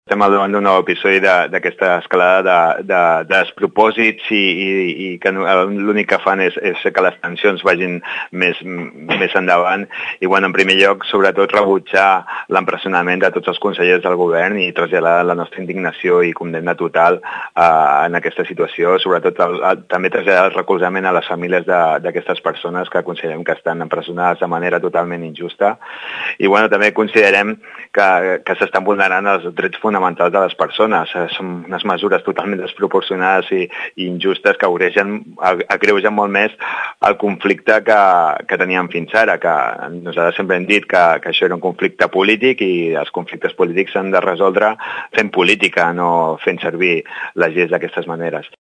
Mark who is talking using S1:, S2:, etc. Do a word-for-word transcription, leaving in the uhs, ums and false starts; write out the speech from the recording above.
S1: estem al davant d'un nou episodi d'aquesta escalada de, de, de despropòsits i, i, i que l'únic que fan és, és que les tensions vagin més, més endavant. I, bueno, en primer lloc, sobretot, rebutjar l'empresonament de tots els consellers del govern i traslladar la nostra indignació i condemna total eh, en aquesta situació. Sobretot, el, el, també traslladar el recolzament a les famílies d'aquestes persones que considerem que estan empresonades de manera totalment injusta. I, bueno, també considerem que, que s'estan vulnerant els drets fonamentals de les persones. Són unes mesures totalment desproporcionades i, i injustes que agreugen, agreugen molt més el conflicte que, que teníem fins ara, que nosaltres sempre hem dit que, que això era un conflicte polític i els conflictes polítics s'han de resoldre fent política, no fent servir les lleis d'aquestes maneres.